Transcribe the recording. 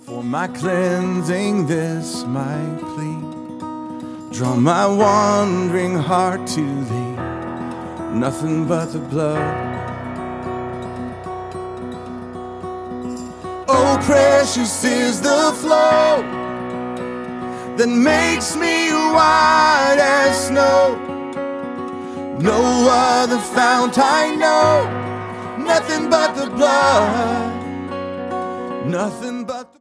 For my cleansing, this my plea. Draw my wandering heart to thee. Nothing but the blood. Oh, precious is the flow that makes me white as snow. No other fount I know. Nothing but the blood. Nothing but the